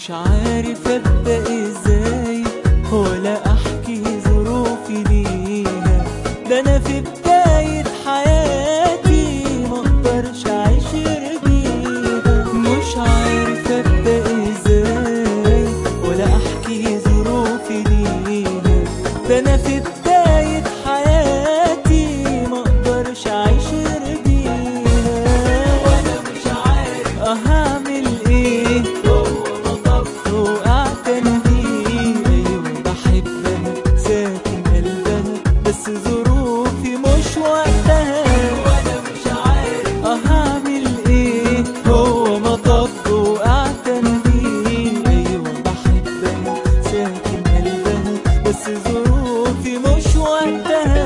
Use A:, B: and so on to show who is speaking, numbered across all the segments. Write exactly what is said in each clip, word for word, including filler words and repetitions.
A: مش عارف ابدا ازاي ولا احكي ظروفي ليها. ده انا في بداية حياتي مقدرش اعيش بيها. مش عارف ابدا ازاي ولا احكي ظروفي ليها. ده انا في بداية حياتي مقدرش اعيش بيها. وانا مش عارف اه هعمل ايه. وقعت انا فيه ايوه بحبها ساكن قلبها بس ظروفي مش وقتها. وانا مش عارف اه هعمل ايه. هو مطب وقعت انا فيه ايوه بحبها ساكن قلبها بس ظروفي مش وقتها.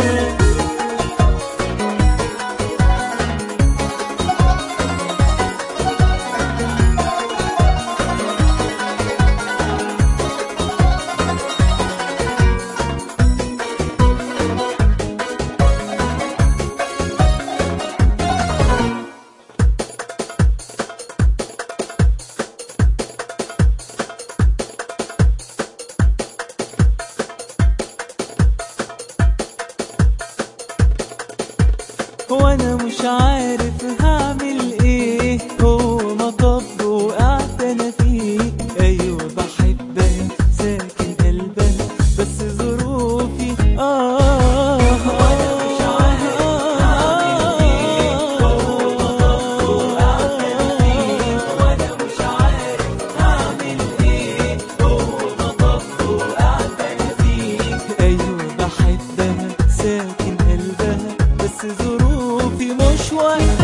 A: وانا مش عارف هعمل ايه. هو مطب وقعت انا فيه ايوه بحبها ساكن قلبها بس ظروفي اه. وانا مش عارف هعمل ايه. هو مطب وقعت انا فيه. وانا مش عارف هعمل ايه. هو مطب وقعت انا فيه ايوه بحبها ساكن قلبها بس ظروفي مش وقتها.